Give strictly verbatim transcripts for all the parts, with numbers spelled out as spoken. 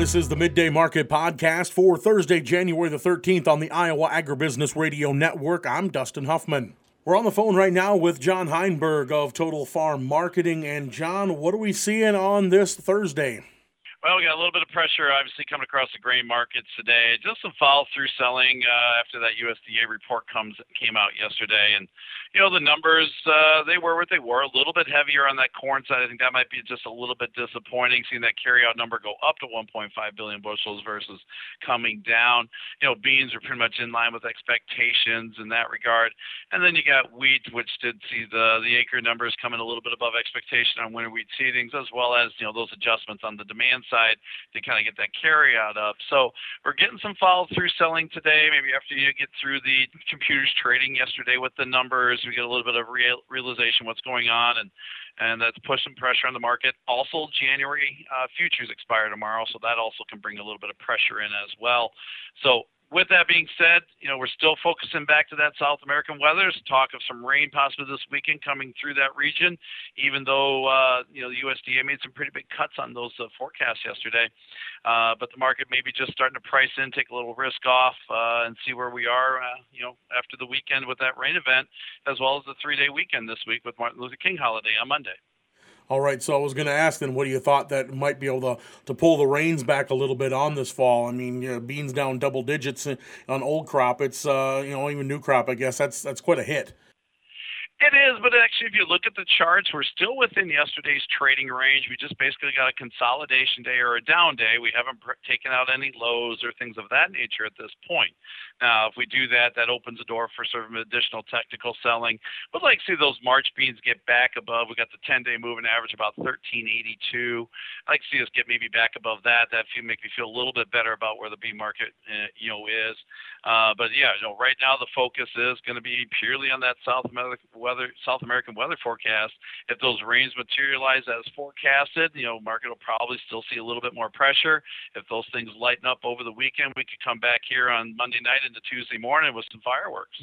This is the Midday Market Podcast for Thursday, January the thirteenth on the Iowa Agribusiness Radio Network. I'm Dustin Huffman. We're on the phone right now with John Heinberg of Total Farm Marketing. And John, what are we seeing on this Thursday? Well, we got a little bit of pressure, obviously, coming across the grain markets today. Just some follow-through selling uh, after that U S D A report comes came out yesterday. And, you know, the numbers, uh, they were what they were, a little bit heavier on that corn side. I think that might be just a little bit disappointing, seeing that carryout number go up to one point five billion bushels versus coming down. You know, beans are pretty much in line with expectations in that regard. And then you got wheat, which did see the, the acre numbers coming a little bit above expectation on winter wheat seedings, as well as, you know, those adjustments on the demand side. Side to kind of get that carry out up. So we're getting some follow through selling today. Maybe after you get through the computers trading yesterday with the numbers, we get a little bit of real, realization what's going on, and and that's pushing pressure on the market. Also, January uh, futures expire tomorrow, so that also can bring a little bit of pressure in as well. So with that being said, you know, we're still focusing back to that South American weather. There's talk of some rain possibly this weekend coming through that region, even though, uh, you know, the U S D A made some pretty big cuts on those uh, forecasts yesterday. Uh, but the market maybe just starting to price in, take a little risk off, uh, and see where we are, uh, you know, after the weekend with that rain event, as well as the three-day weekend this week with Martin Luther King holiday on Monday. All right, so I was going to ask then, what do you thought that might be able to, to pull the reins back a little bit on this fall? I mean, you know, beans down double digits on old crop. It's, uh, you know, even new crop, I guess. That's that's quite a hit. It is, but actually, if you look at the charts, we're still within yesterday's trading range. We just basically got a consolidation day or a down day. We haven't pr- taken out any lows or things of that nature at this point. Now, if we do that, that opens the door for sort of additional technical selling. We'd like to see those March beans get back above. We got the ten-day moving average about thirteen eighty-two. I'd like to see us get maybe back above that. That would make me feel a little bit better about where the bean market, uh, you know, is. Uh, but yeah, you know, right now the focus is going to be purely on that South American weather, South American weather forecast. If those rains materialize as forecasted, you know, market will probably still see a little bit more pressure. If those things lighten up over the weekend, we could come back here on Monday night into Tuesday morning with some fireworks.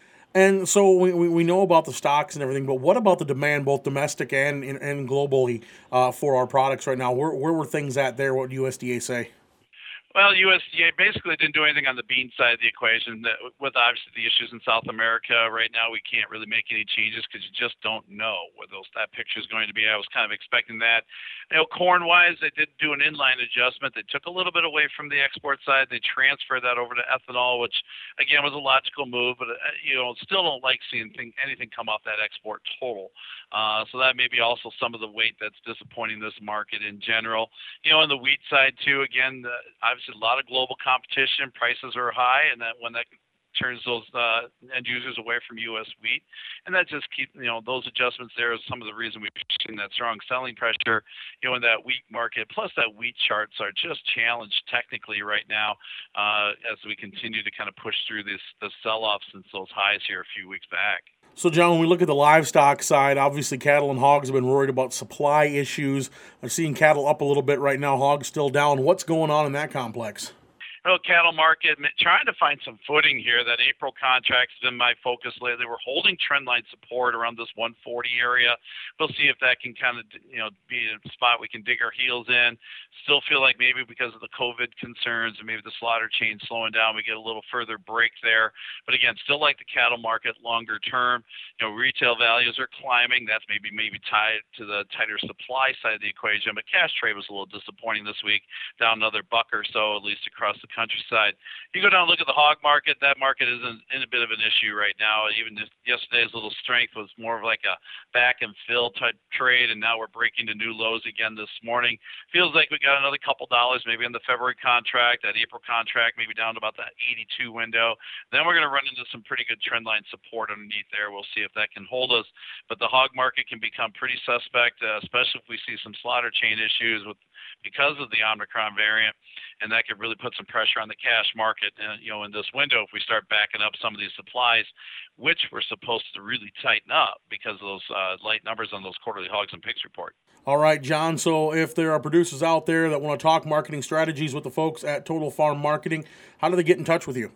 And so we, we, we know about the stocks and everything, but what about the demand, both domestic and and, and globally, uh, for our products right now? Where where were things at there? What did U S D A say? Well, U S D A basically didn't do anything on the bean side of the equation. With obviously the issues in South America right now, we can't really make any changes because you just don't know what those that picture is going to be. I was kind of expecting that. You know, corn-wise, they did do an inline adjustment. They took a little bit away from the export side. They transferred that over to ethanol, which again was a logical move. But uh, you know, still don't like seeing thing, anything come off that export total. Uh, so that may be also some of the weight that's disappointing this market in general. You know, on the wheat side too, again, uh, obviously. A lot of global competition, prices are high, and that when that turns those uh, end users away from U S wheat, and that just keep you know those adjustments there is some of the reason we've seen that strong selling pressure, you know, in that wheat market. Plus, that wheat charts are just challenged technically right now uh, as we continue to kind of push through this the sell-off since those highs here a few weeks back. So, John, when we look at the livestock side, obviously cattle and hogs have been worried about supply issues. I'm seeing cattle up a little bit right now, hogs still down. What's going on in that complex? Well, cattle market, trying to find some footing here. That April contract's been my focus lately. We're holding trendline support around this one forty area. We'll see if that can kind of, you know, be a spot we can dig our heels in. Still feel like maybe because of the COVID concerns and maybe the slaughter chain slowing down, we get a little further break there. But again, still like the cattle market longer term. You know, retail values are climbing. That's maybe maybe tied to the tighter supply side of the equation. But cash trade was a little disappointing this week, down another buck or so, at least across the countryside. You go down and look at the hog market, that market is in, in a bit of an issue right now. Even just yesterday's little strength was more of like a back and fill type trade, and now we're breaking to new lows again this morning. Feels like we got another couple dollars maybe in the February contract, that April contract maybe down to about that eighty-two window. Then we're going to run into some pretty good trend line support underneath there. We'll see if that can hold us. But the hog market can become pretty suspect, uh, especially if we see some slaughter chain issues with because of the Omicron variant, and that could really put some pressure on the cash market, uh, you know, in this window if we start backing up some of these supplies, which we're supposed to really tighten up because of those uh, light numbers on those quarterly hogs and pigs report. All right, John, so if there are producers out there that want to talk marketing strategies with the folks at Total Farm Marketing, how do they get in touch with you?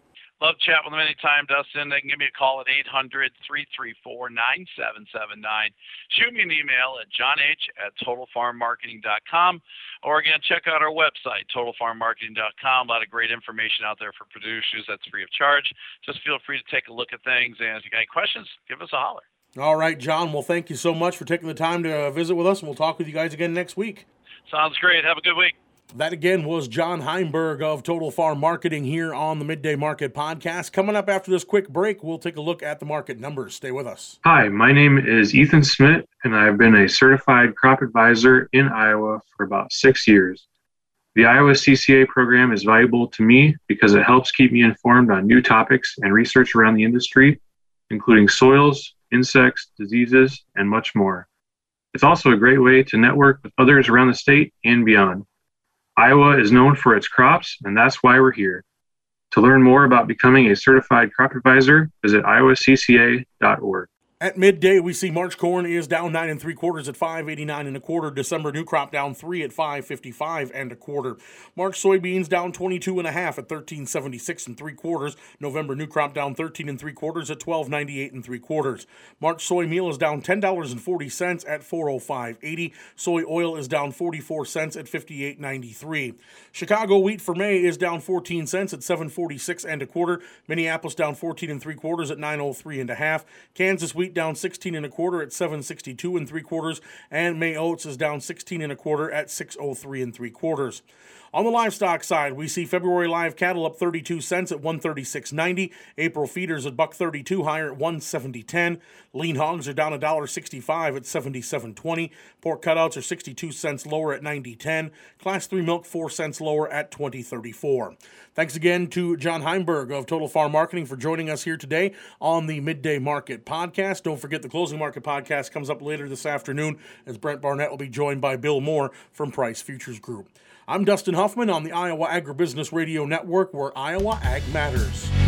Love chat with them anytime, Dustin. They can give me a call at eight hundred, three three four, nine seven seven nine. Shoot me an email at john h at total farm marketing dot com. Or again, check out our website, total farm marketing dot com. A lot of great information out there for producers. That's free of charge. Just feel free to take a look at things. And if you got any questions, give us a holler. All right, John. Well, thank you so much for taking the time to visit with us, and we'll talk with you guys again next week. Sounds great. Have a good week. That again was John Heinberg of Total Farm Marketing here on the Midday Market Podcast. Coming up after this quick break, we'll take a look at the market numbers. Stay with us. Hi, my name is Ethan Smith, and I've been a certified crop advisor in Iowa for about six years. The Iowa C C A program is valuable to me because it helps keep me informed on new topics and research around the industry, including soils, insects, diseases, and much more. It's also a great way to network with others around the state and beyond. Iowa is known for its crops, and that's why we're here. To learn more about becoming a certified crop advisor, visit iowa c c a dot org. At midday, we see March corn is down nine and three quarters at five eighty-nine and a quarter. December new crop down three at five fifty-five and a quarter. March soybeans down twenty-two and a half at thirteen seventy-six and three quarters. November new crop down thirteen and three quarters at twelve ninety-eight and three quarters. March soy meal is down ten dollars and forty cents at four oh five eighty. Soy oil is down forty-four cents at fifty-eight ninety-three. Chicago wheat for May is down fourteen cents at seven forty-six and a quarter. Minneapolis down fourteen and three quarters at nine oh three and a half. Kansas wheat down sixteen and a quarter at seven sixty-two and three quarters, and May oats is down sixteen and a quarter at six oh three and three quarters. On the livestock side, we see February live cattle up thirty-two cents at one thirty-six ninety. April feeders at buck thirty-two higher at one seventy ten. Lean hogs are down one dollar sixty-five at seventy-seven twenty. Pork cutouts are sixty-two cents lower at ninety ten. Class three milk four cents lower at twenty thirty-four. Thanks again to John Heinberg of Total Farm Marketing for joining us here today on the Midday Market Podcast. Don't forget the Closing Market Podcast comes up later this afternoon as Brent Barnett will be joined by Bill Moore from Price Futures Group. I'm Dustin Huffman on the Iowa Agribusiness Radio Network, where Iowa Ag matters.